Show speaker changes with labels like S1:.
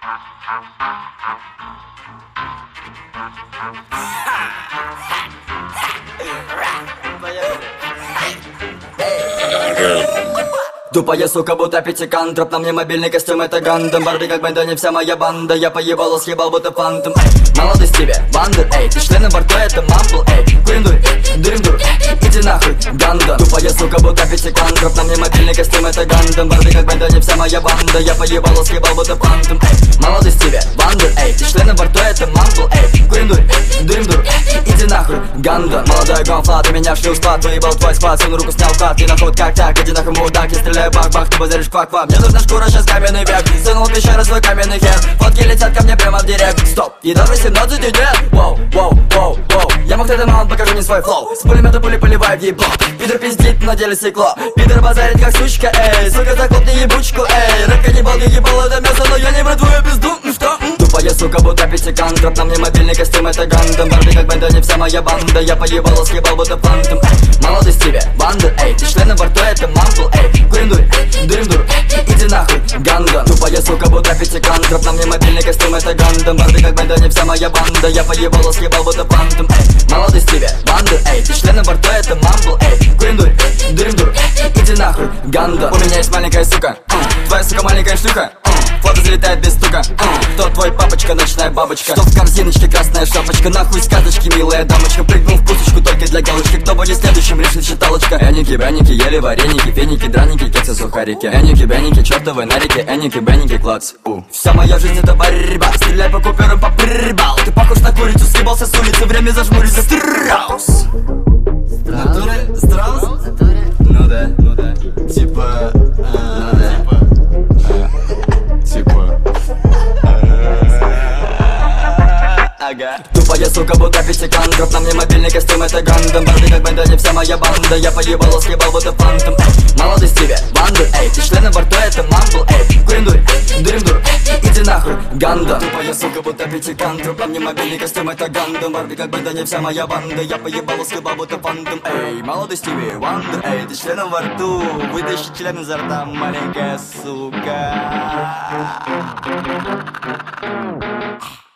S1: Тупая сука, будто пятикантроп. На мне мобильный костюм, это Гандам. Барби как банда, не вся моя банда. Я поебало съебал, будто фантом. Молодость тебе, Вандер, эй. Ты член на борту, это мамбл, эй. Курендур, дурендур, иди нахуй, Гандам. Тупая сука, будто пятикантроп. На мне мобильный костюм, это Гандам. Барби как банда, не вся моя банда. Я поебало съебал, будто фантом. Молодость тебе, Вандер, эй. Ты член на борту, это мамбл, эй. Курендур, дурендур, иди нахуй, Гандам. Молодой гонфлат, ты меня шлю в спад. Выебал твой спад, свою руку снял кат. Ты нахуй как так, иди нахуй, мудак, я стреляю. Бах-бах, ты базаришь квак-квак. Мне нужна шкура, сейчас каменный век. Сунул в пещеру свой каменный хер. Фотки летят ко мне прямо в директ. Стоп, едва 18 и нет. Воу, воу, воу, воу. Я мог этот маунт, покажу не свой флоу. С пулемета пули поливаю в ебло. Пидор пиздит, на деле стекло. Пидор базарит как сучка, эй. Сука, захлопни ебучку, эй. Рэп каннибал, я ебал это мясо, но я не брат твою пизду. Что? Тупая сука, будто пятикантроп. На мне мобильный костюм, это Гандам. Барби как банда, не вся моя банда. Я поебал, съебал, будто фантом. Молодость тебе, Вандер, эй. Ты член на борту, это мамбл, эй. Курендур, дурендур, иди нахуй, Гандам. Тупая сука, будто пятикантроп. На мне мобильный костюм, это Гандам. Барби как банда, не вся моя банда. Я поебал, съебал, будто фантом, эй. Молодость тебе, Вандер, эй. Ты член на борту, это мамбл, эй. Курендур, дурендур, иди нахуй, Гандам. У меня есть маленькая сука, твоя сука маленькая шлюха. Фото залетает без стука. Кто твой папочка, ночная бабочка? Что в корзиночке, красная шапочка? Нахуй сказочки, милая дамочка. Прыгнул в пусочку только для галочки. Кто будет следующим, решит считалочка. Эники, бэники, ели вареники, феники, драники, кексы, сухарики. Эники, бэники, чертовы нарики, эники, бэники, клац. Вся моя жизнь это борьба. Стреляй по куперам, по прибал. Ты похож на курицу, съебался с улицы. Время зажмуриться, страус. Натуре, страус? Ну да, ну да. Типа, ну да. Ага. Тупая сука, будто пятикантроп. На мне мобильный костюм, это Гандам. Барби как банда, не вся моя банда. Я поебал, съебал, будто фантом. Молодость тебе, Вандер, эй. Ты член на борту, это мамбл, эй. Курендур, дурендур, иди нахуй, Гандам. Тупая сука, будто пятикантроп. На мне мобильный костюм, это Гандам. Барби как банда, не вся моя банда. Я поебал, съебал, будто фантом, эй. Молодость тебе, Вандер, эй. Ты член во рту. Вытащи член изо рта, маленькая сука.